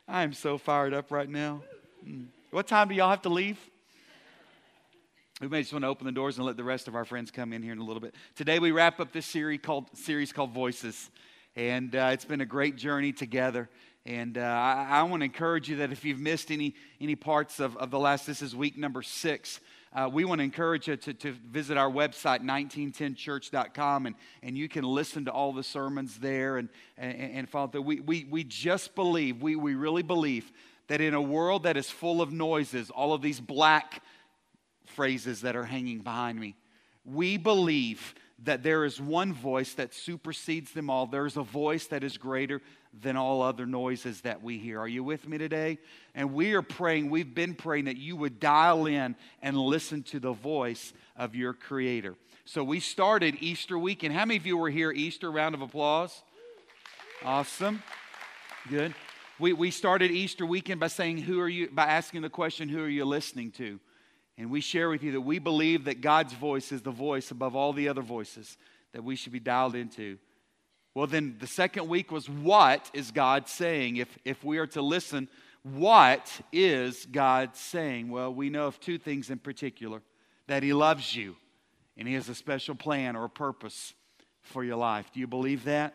I am so fired up right now. What time do y'all have to leave? We may just want to open the doors and let the rest of our friends come in here in a little bit. Today we wrap up this series called Voices. And it's been a great journey together. And I want to encourage you that if you've missed any parts of the last, this is week number 6. We want to encourage you to visit our website, 1910church.com, and you can listen to all the sermons there and follow through. We just believe, we really believe that in a world that is full of noises, all of these black phrases that are hanging behind me, we believe that there is one voice that supersedes them all. There's a voice that is greater than all other noises that we hear. Are you with me today? And we are praying, we've been praying that you would dial in and listen to the voice of your Creator. So we started Easter weekend. How many of you were here Easter? Round of applause. Awesome. Good. We started Easter weekend by saying, by asking the question, who are you listening to? And we share with you that we believe that God's voice is the voice above all the other voices that we should be dialed into. Well, then the second week was, what is God saying? If we are to listen, what is God saying? Well, we know of two things in particular: that He loves you and He has a special plan or a purpose for your life. Do you believe that?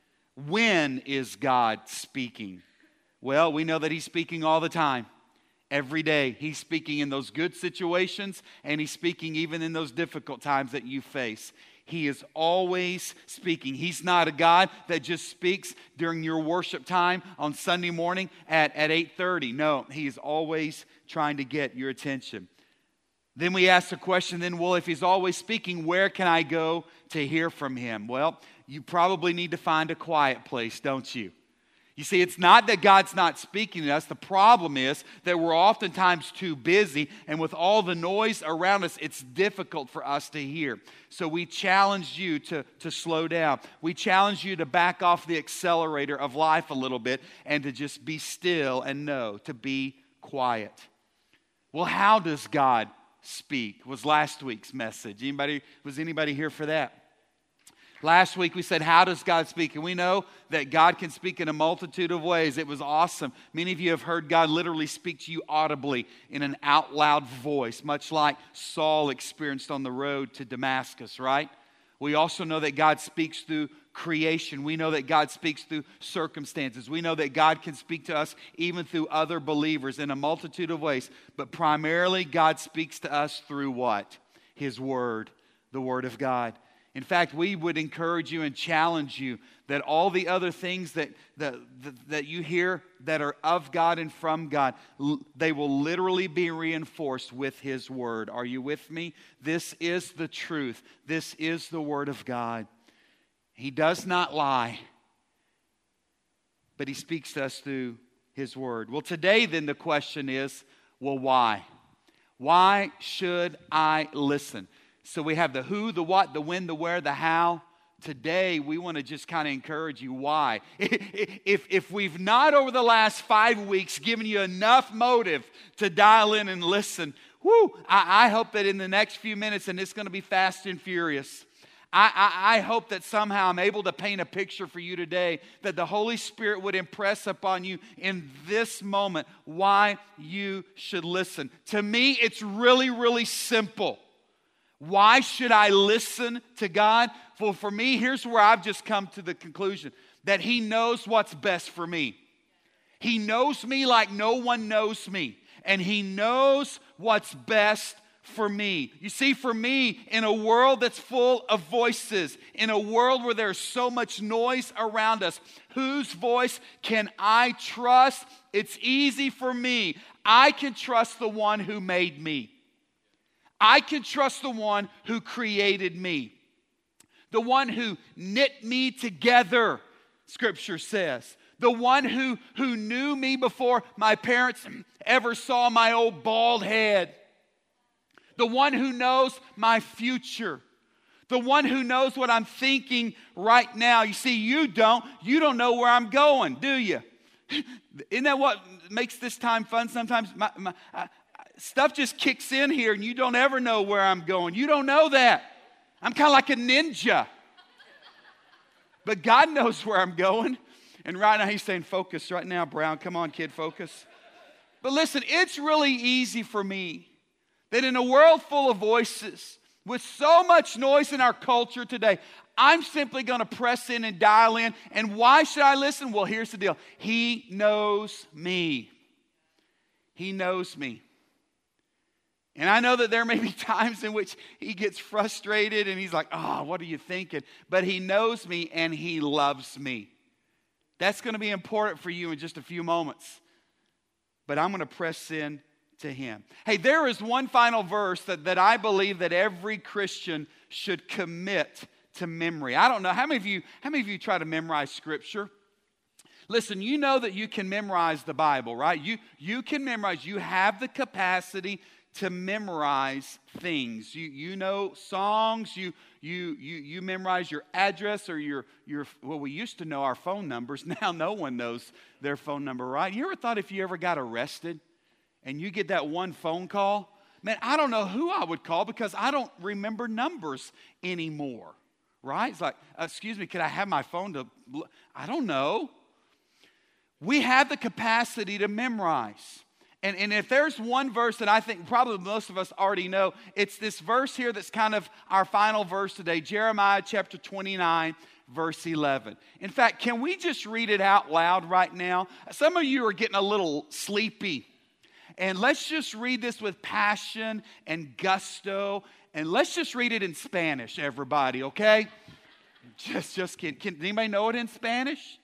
When is God speaking? Well, we know that He's speaking all the time. Every day, He's speaking in those good situations, and He's speaking even in those difficult times that you face. He is always speaking. He's not a God that just speaks during your worship time on Sunday morning at 8:30. No, He is always trying to get your attention. Then we ask the question, if He's always speaking, where can I go to hear from Him? Well, you probably need to find a quiet place, don't you? You see, it's not that God's not speaking to us. The problem is that we're oftentimes too busy, and with all the noise around us, it's difficult for us to hear. So we challenge you to slow down. We challenge you to back off the accelerator of life a little bit and to just be still and know, to be quiet. Well, how does God speak? Was last week's message. Was anybody here for that? Last week we said, how does God speak? And we know that God can speak in a multitude of ways. It was awesome. Many of you have heard God literally speak to you audibly in an out loud voice, much like Saul experienced on the road to Damascus, right? We also know that God speaks through creation. We know that God speaks through circumstances. We know that God can speak to us even through other believers in a multitude of ways. But primarily, God speaks to us through what? His Word, the Word of God. In fact, we would encourage you and challenge you that all the other things that you hear that are of God and from God, they will literally be reinforced with His Word. Are you with me? This is the truth. This is the Word of God. He does not lie, but He speaks to us through His Word. Well, today then the question is, well, why? Why should I listen? So we have the who, the what, the when, the where, the how. Today, we want to just kind of encourage you why. If we've not over the last 5 weeks given you enough motive to dial in and listen, I hope that in the next few minutes, and it's going to be fast and furious, I hope that somehow I'm able to paint a picture for you today that the Holy Spirit would impress upon you in this moment why you should listen. To me, it's really, really simple. Why should I listen to God? Well, for me, here's where I've just come to the conclusion that He knows what's best for me. He knows me like no one knows me. And He knows what's best for me. You see, for me, in a world that's full of voices, in a world where there's so much noise around us, whose voice can I trust? It's easy for me. I can trust the one who made me. I can trust the one who created me. The one who knit me together, Scripture says. The one who knew me before my parents ever saw my old bald head. The one who knows my future. The one who knows what I'm thinking right now. You see, you don't know where I'm going, do you? Isn't that what makes this time fun sometimes? Stuff just kicks in here and you don't ever know where I'm going. You don't know that. I'm kind of like a ninja. But God knows where I'm going. And right now he's saying, focus right now, Brown. Come on, kid, focus. But listen, it's really easy for me that in a world full of voices, with so much noise in our culture today, I'm simply going to press in and dial in. And why should I listen? Well, here's the deal. He knows me. He knows me. And I know that there may be times in which he gets frustrated and he's like, oh, what are you thinking? But he knows me and he loves me. That's going to be important for you in just a few moments. But I'm going to press in to him. Hey, there is one final verse that I believe that every Christian should commit to memory. I don't know, how many of you try to memorize Scripture? Listen, you know that you can memorize the Bible, right? You can memorize, you have the capacity to memorize things. You know songs, you memorize your address or your well, we used to know our phone numbers. Now no one knows their phone number, right? You ever thought if you ever got arrested and you get that one phone call, man, I don't know who I would call because I don't remember numbers anymore, right? It's like, excuse me, could I have my phone to, I don't know. We have the capacity to memorize. And if there's one verse that I think probably most of us already know, it's this verse here that's kind of our final verse today, Jeremiah chapter 29, verse 11. In fact, can we just read it out loud right now? Some of you are getting a little sleepy. And let's just read this with passion and gusto. And let's just read it in Spanish, everybody, okay? Just kidding. Can anybody know it in Spanish?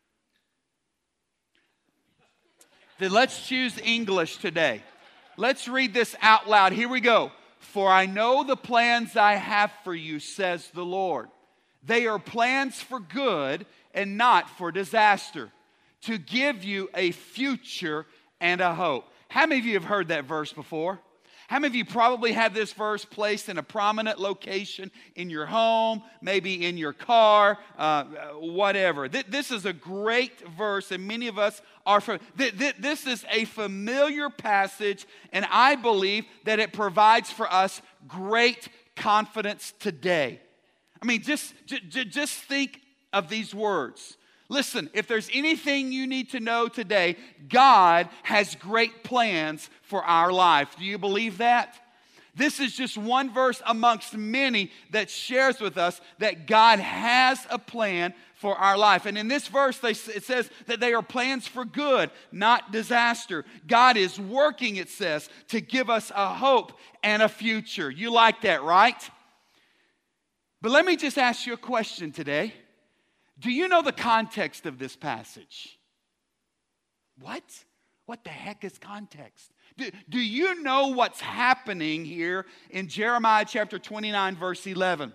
Then let's choose English today. Let's read this out loud. Here we go. For I know the plans I have for you, says the Lord. They are plans for good and not for disaster, to give you a future and a hope. How many of you have heard that verse before? How many of you probably have this verse placed in a prominent location in your home, maybe in your car, whatever? This is a great verse, and many of us are familiar. This is a familiar passage, and I believe that it provides for us great confidence today. I mean, just think of these words. Listen, if there's anything you need to know today, God has great plans for our life. Do you believe that? This is just one verse amongst many that shares with us that God has a plan for our life. And in this verse, it says that they are plans for good, not disaster. God is working, it says, to give us a hope and a future. You like that, right? But let me just ask you a question today. Do you know the context of this passage? What? What the heck is context? Do you know what's happening here in Jeremiah chapter 29, verse 11?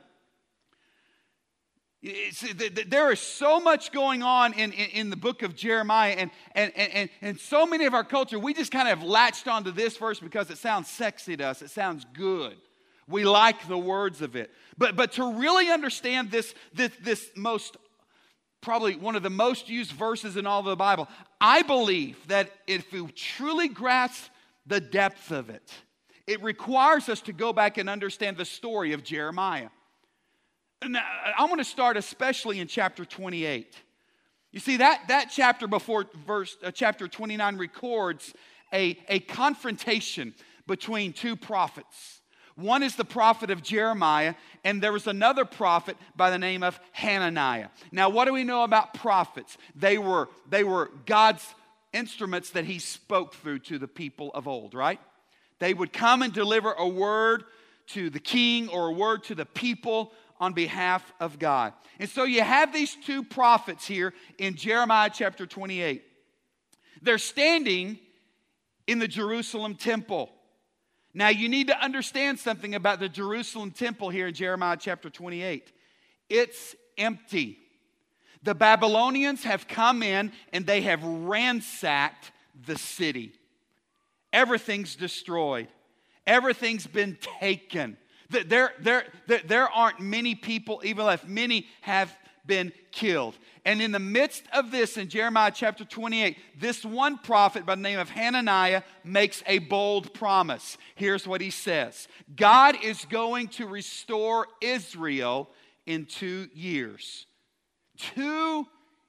There is so much going on in the book of Jeremiah, and so many of our culture, we just kind of latched onto this verse because it sounds sexy to us. It sounds good. We like the words of it. But to really understand this most probably one of the most used verses in all of the Bible, I believe that if we truly grasp the depth of it, it requires us to go back and understand the story of Jeremiah. And I want to start especially in chapter 28. You see, that chapter before chapter 29 records a confrontation between two prophets. One is the prophet of Jeremiah, and there was another prophet by the name of Hananiah. Now, what do we know about prophets? They were God's instruments that he spoke through to the people of old, right? They would come and deliver a word to the king or a word to the people on behalf of God. And so you have these two prophets here in Jeremiah chapter 28. They're standing in the Jerusalem temple. Now, you need to understand something about the Jerusalem temple here in Jeremiah chapter 28. It's empty. The Babylonians have come in and they have ransacked the city. Everything's destroyed. Everything's been taken. There aren't many people even left. Many have been killed. And in the midst of this, in Jeremiah chapter 28, this one prophet by the name of Hananiah makes a bold promise. Here's what he says. God is going to restore Israel in 2 years. 2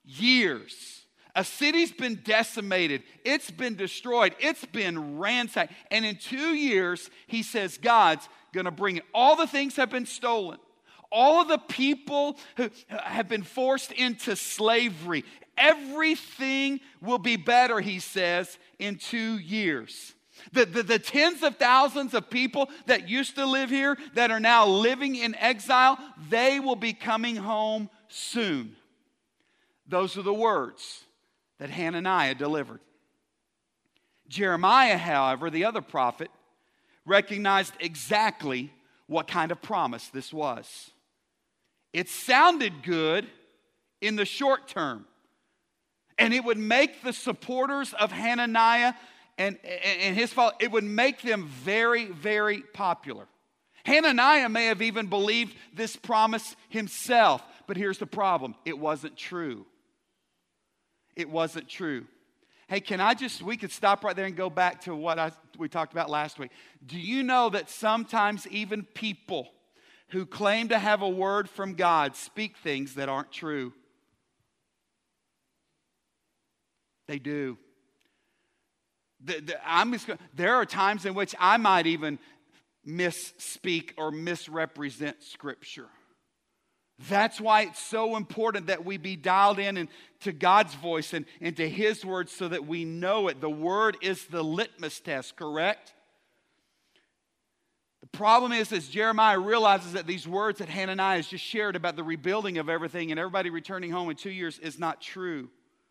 years. A city's been decimated. It's been destroyed. It's been ransacked. And in 2 years, he says God's going to bring it. All the things have been stolen. All of the people who have been forced into slavery. Everything will be better, he says, in 2 years. The tens of thousands of people that used to live here, that are now living in exile, they will be coming home soon. Those are the words that Hananiah delivered. Jeremiah, however, the other prophet, recognized exactly what kind of promise this was. It sounded good in the short term, and it would make the supporters of Hananiah and his fall, it would make them very, very popular. Hananiah may have even believed this promise himself, but here's the problem. It wasn't true. It wasn't true. Hey, we could stop right there and go back to what we talked about last week. Do you know that sometimes even people who claim to have a word from God speak things that aren't true? They do. There are times in which I might even misspeak or misrepresent Scripture. That's why it's so important that we be dialed in to God's voice and to His word so that we know it. The word is the litmus test, correct? The problem is, as Jeremiah realizes that these words that Hananiah has just shared about the rebuilding of everything and everybody returning home in 2 years is not true.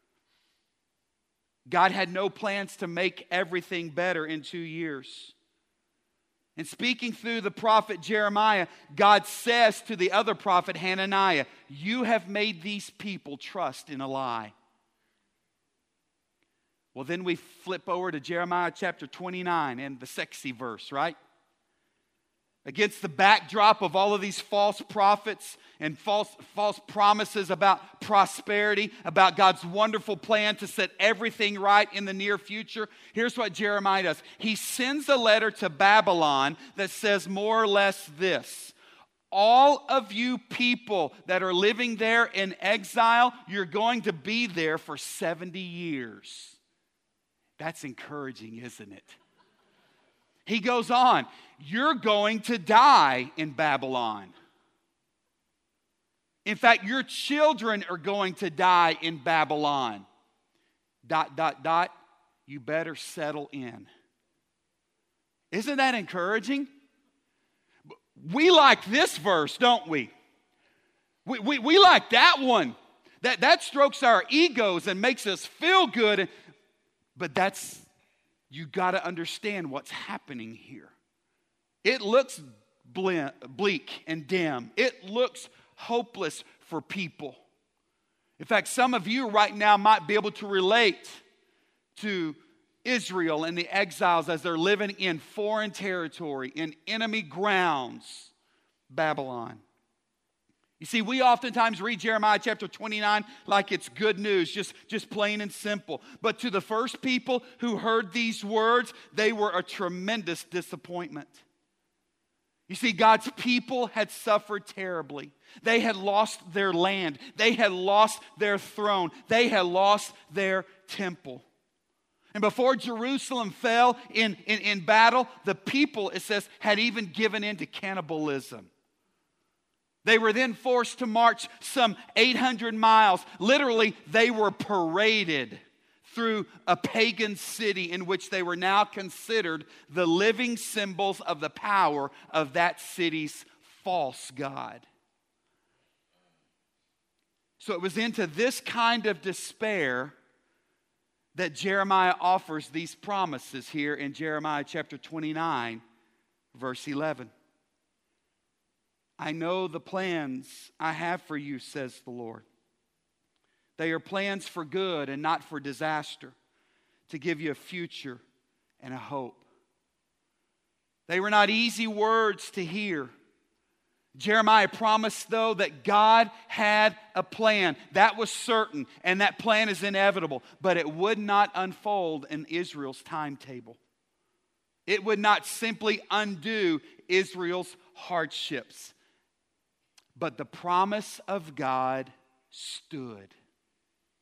God had no plans to make everything better in 2 years. And speaking through the prophet Jeremiah, God says to the other prophet Hananiah, you have made these people trust in a lie. Well, then we flip over to Jeremiah chapter 29 and the sexy verse, right? Against the backdrop of all of these false prophets and false promises about prosperity, about God's wonderful plan to set everything right in the near future, here's what Jeremiah does. He sends a letter to Babylon that says more or less this: all of you people that are living there in exile, you're going to be there for 70 years. That's encouraging, isn't it? He goes on, you're going to die in Babylon. In fact, your children are going to die in Babylon. ... You better settle in. Isn't that encouraging? We like this verse, don't we? We like that one. That strokes our egos and makes us feel good. But you got to understand what's happening here. It looks bleak and dim. It looks hopeless for people. In fact, some of you right now might be able to relate to Israel and the exiles as they're living in foreign territory, in enemy grounds, Babylon. You see, we oftentimes read Jeremiah chapter 29 like it's good news, just plain and simple. But to the first people who heard these words, they were a tremendous disappointment. You see, God's people had suffered terribly. They had lost their land. They had lost their throne. They had lost their temple. And before Jerusalem fell in battle, the people, it says, had even given in to cannibalism. They were then forced to march some 800 miles. Literally, they were paraded through a pagan city in which they were now considered the living symbols of the power of that city's false god. So it was into this kind of despair that Jeremiah offers these promises here in Jeremiah chapter 29, verse 11. I know the plans I have for you, says the Lord. They are plans for good and not for disaster, to give you a future and a hope. They were not easy words to hear. Jeremiah promised, though, that God had a plan. That was certain, and that plan is inevitable. But it would not unfold in Israel's timetable. It would not simply undo Israel's hardships. But the promise of God stood.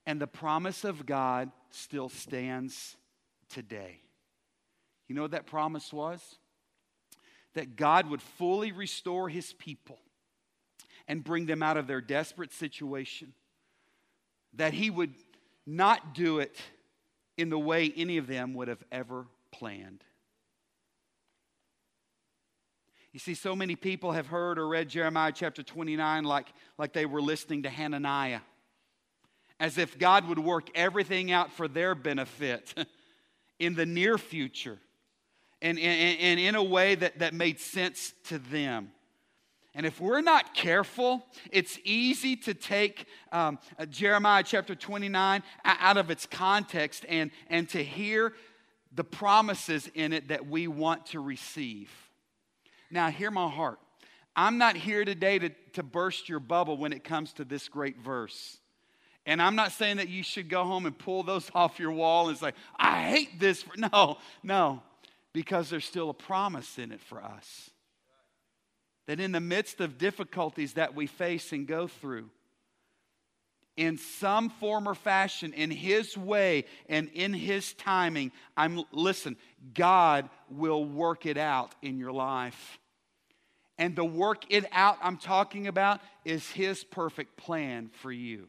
And the promise of God still stands today. You know what that promise was? That God would fully restore His people and bring them out of their desperate situation. That He would not do it in the way any of them would have ever planned. You see, so many people have heard or read Jeremiah chapter 29 like they were listening to Hananiah. As if God would work everything out for their benefit in the near future. And in a way that made sense to them. And if we're not careful, it's easy to take Jeremiah chapter 29 out of its context and to hear the promises in it that we want to receive. Now, hear my heart. I'm not here today to burst your bubble when it comes to this great verse. And I'm not saying that you should go home and pull those off your wall and say, I hate this. No. Because there's still a promise in it for us. That in the midst of difficulties that we face and go through, in some form or fashion, in His way and in His timing, listen, God will work it out in your life. And the work it out I'm talking about is His perfect plan for you.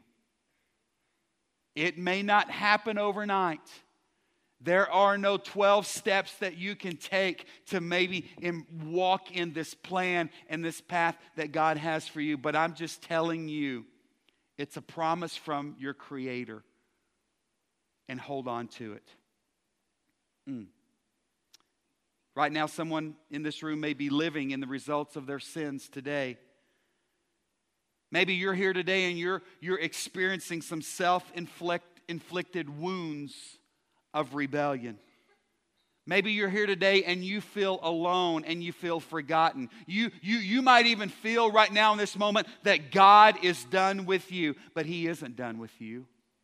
It may not happen overnight. There are no 12 steps that you can take to maybe walk in this plan and this path that God has for you. But I'm just telling you, it's a promise from your Creator. And hold on to it. Right now, someone in this room may be living in the results of their sins today. Maybe you're here today and you're experiencing some self-inflicted wounds of rebellion. Maybe you're here today and you feel alone and you feel forgotten. You might even feel right now in this moment that God is done with you, but He isn't done with you.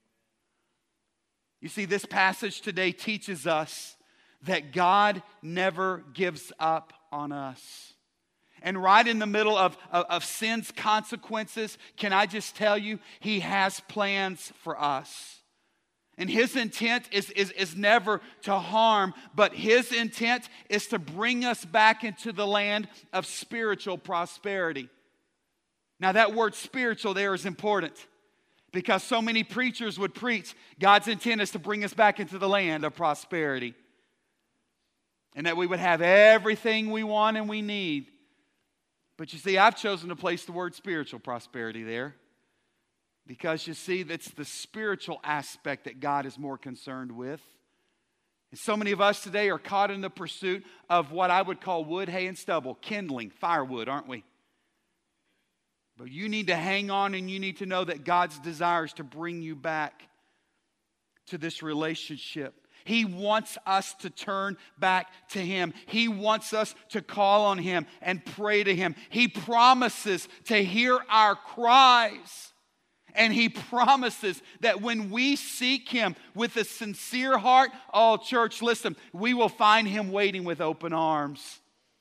You see, this passage today teaches us that God never gives up on us. And right in the middle of sin's consequences, can I just tell you, He has plans for us. And His intent is never to harm, but His intent is to bring us back into the land of spiritual prosperity. Now that word spiritual there is important because so many preachers would preach God's intent is to bring us back into the land of prosperity. And that we would have everything we want and we need. But you see, I've chosen to place the word spiritual prosperity there. Because you see, that's the spiritual aspect that God is more concerned with. And so many of us today are caught in the pursuit of what I would call wood, hay, and stubble, kindling, firewood, aren't we? But you need to hang on and you need to know that God's desire is to bring you back to this relationship. He wants us to turn back to Him. He wants us to call on Him and pray to Him. He promises to hear our cries. And He promises that when we seek Him with a sincere heart, oh church, listen, we will find Him waiting with open arms.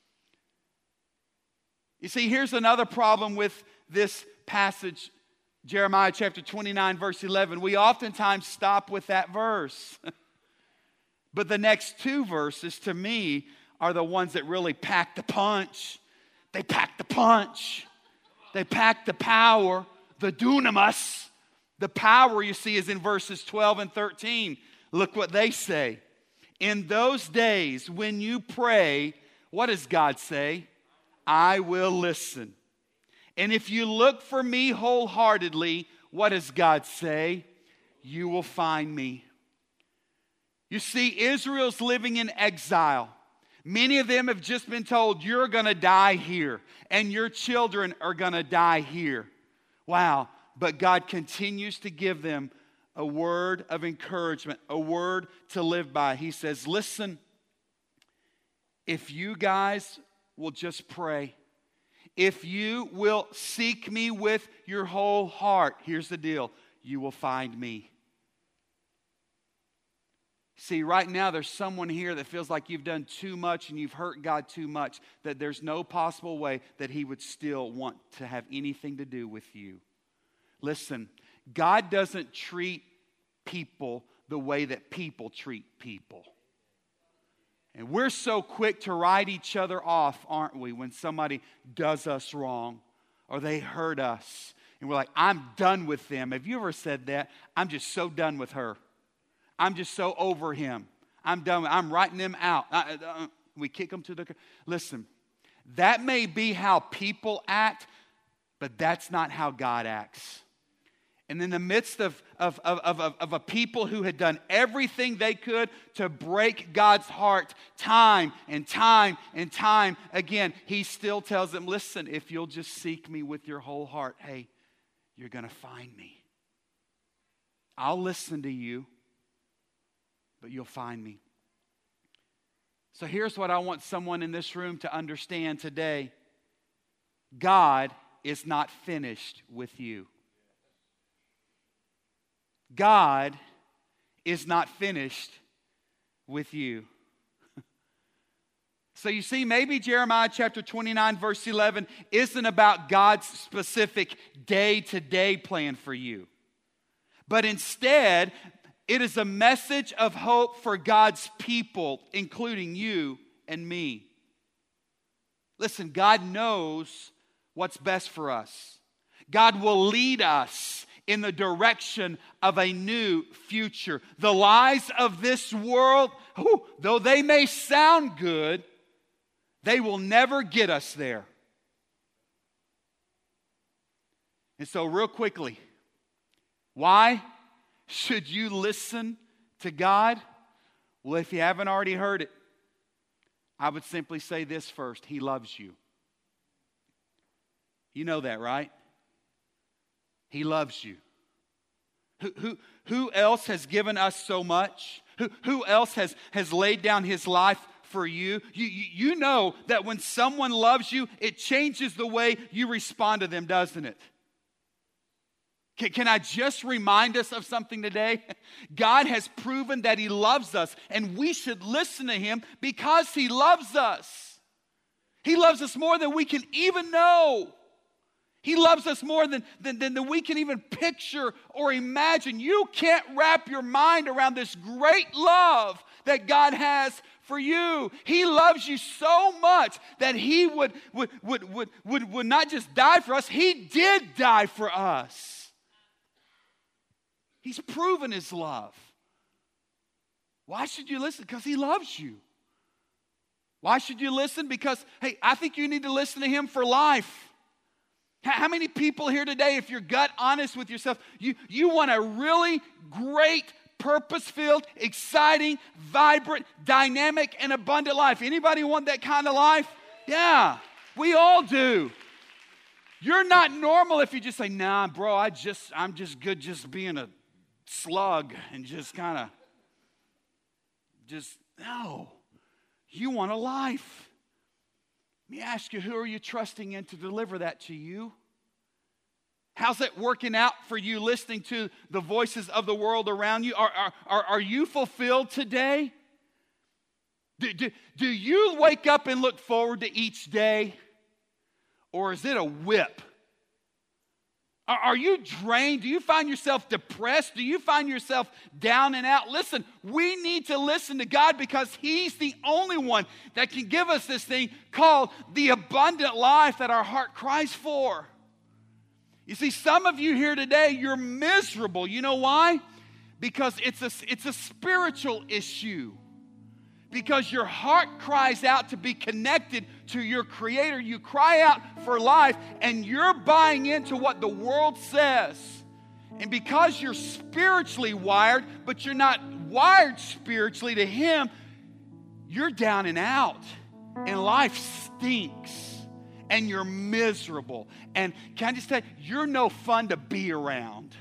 You see, here's another problem with this passage, Jeremiah chapter 29, verse 11. We oftentimes stop with that verse. But the next two verses, to me, are the ones that really pack the punch. They pack the punch. They pack the power. The dunamis, the power you see is in verses 12 and 13. Look what they say. In those days when you pray, what does God say? I will listen. And if you look for me wholeheartedly, what does God say? You will find me. You see, Israel's living in exile. Many of them have just been told, you're going to die here, and your children are going to die here. Wow, but God continues to give them a word of encouragement, a word to live by. He says, listen, if you guys will just pray, if you will seek me with your whole heart, here's the deal, you will find me. See, right now there's someone here that feels like you've done too much and you've hurt God too much, that there's no possible way that He would still want to have anything to do with you. Listen, God doesn't treat people the way that people treat people. And we're so quick to write each other off, aren't we, when somebody does us wrong or they hurt us. And we're like, I'm done with them. Have you ever said that? I'm just so done with her. I'm just so over him. I'm done. I'm writing them out. We kick them to the... Listen, that may be how people act, but that's not how God acts. And in the midst of a people who had done everything they could to break God's heart time and time and time again, he still tells them, listen, if you'll just seek me with your whole heart, hey, you're going to find me. I'll listen to you, but you'll find me. So here's what I want someone in this room to understand today. God is not finished with you. God is not finished with you. So you see, maybe Jeremiah chapter 29 verse 11 isn't about God's specific day-to-day plan for you. But instead, it is a message of hope for God's people, including you and me. Listen, God knows what's best for us. God will lead us in the direction of a new future. The lies of this world, though they may sound good, they will never get us there. And so real quickly, why should you listen to God? Well, if you haven't already heard it, I would simply say this first. He loves you. You know that, right? He loves you. Who else has given us so much? Who else has laid down his life for you? You know that when someone loves you, it changes the way you respond to them, doesn't it? Can I just remind us of something today? God has proven that he loves us, and we should listen to him because he loves us. He loves us more than we can even know. He loves us more than we can even picture or imagine. You can't wrap your mind around this great love that God has for you. He loves you so much that he would not just die for us, he did die for us. He's proven his love. Why should you listen? Because he loves you. Why should you listen? Because, hey, I think you need to listen to him for life. How many people here today, if you're gut honest with yourself, you want a really great, purpose-filled, exciting, vibrant, dynamic, and abundant life? Anybody want that kind of life? Yeah, we all do. You're not normal if you just say, nah, bro, I'm just good just being a slug and just kind of no. You want a life. Let me ask you, who are you trusting in to deliver that to you? How's it working out for you listening to the voices of the world around you? Are you fulfilled today? Do you wake up and look forward to each day? Or is it a whip? Are you drained? Do you find yourself depressed? Do you find yourself down and out? Listen, we need to listen to God because he's the only one that can give us this thing called the abundant life that our heart cries for. You see, some of you here today, you're miserable. You know why? Because it's a spiritual issue. Because your heart cries out to be connected to your Creator. You cry out for life, and you're buying into what the world says. And because you're spiritually wired, but you're not wired spiritually to Him, you're down and out. And life stinks. And you're miserable. And can I just tell you, you're no fun to be around.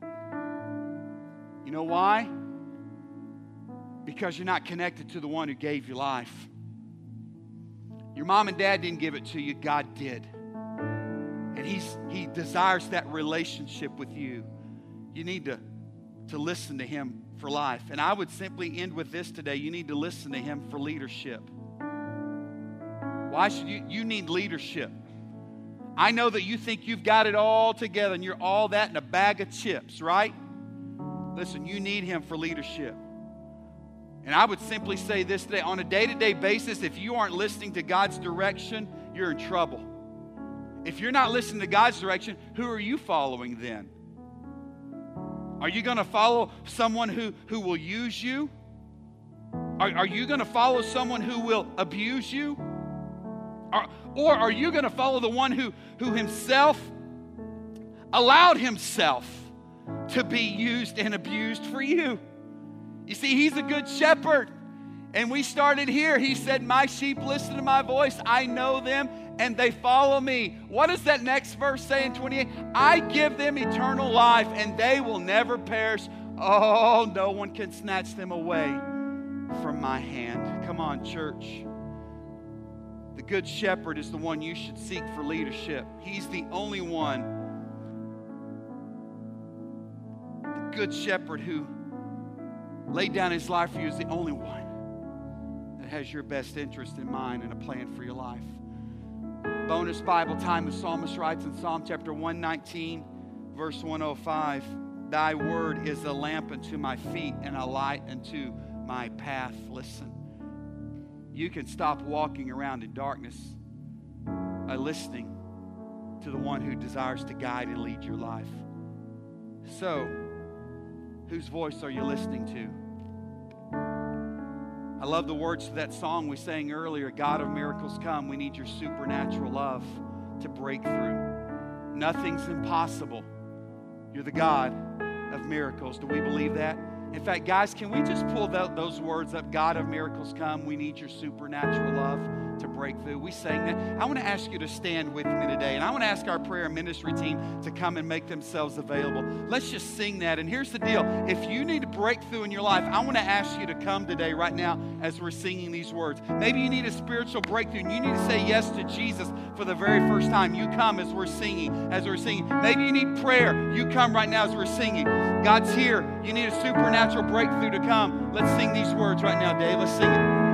You know why? Because you're not connected to the one who gave you life. Your mom and dad didn't give it to you, God did. And He desires that relationship with you. You need to listen to Him for life. And I would simply end with this today. You need to listen to Him for leadership. Why should you need leadership? I know that you think you've got it all together and you're all that in a bag of chips, right? Listen, you need Him for leadership. And I would simply say this today, on a day-to-day basis, if you aren't listening to God's direction, you're in trouble. If you're not listening to God's direction, who are you following then? Are you going to follow someone who will use you? Are you going to follow someone who will abuse you? Or are you going to follow the one who himself allowed himself to be used and abused for you? You see, He's a good shepherd. And we started here. He said, my sheep listen to my voice. I know them and they follow me. What does that next verse say in 28? I give them eternal life and they will never perish. Oh, no one can snatch them away from my hand. Come on, church. The good shepherd is the one you should seek for leadership. He's the only one. The good shepherd who laid down His life for you is the only one that has your best interest in mind and a plan for your life. Bonus Bible time, the psalmist writes in Psalm chapter 119, verse 105, Thy word is a lamp unto my feet and a light unto my path. Listen, you can stop walking around in darkness by listening to the one who desires to guide and lead your life. So, whose voice are you listening to? I love the words to that song we sang earlier, God of miracles come. We need your supernatural love to break through. Nothing's impossible. You're the God of miracles. Do we believe that? In fact, guys, can we just pull those words up? God of miracles come. We need your supernatural love to break through. We sang that. I want to ask you to stand with me today. And I want to ask our prayer and ministry team to come and make themselves available. Let's just sing that. And here's the deal. If you need a breakthrough in your life, I want to ask you to come today, right now, as we're singing these words. Maybe you need a spiritual breakthrough and you need to say yes to Jesus for the very first time. You come as we're singing. Maybe you need prayer. You come right now as we're singing. God's here. You need a supernatural breakthrough to come. Let's sing these words right now, Dave. Let's sing it.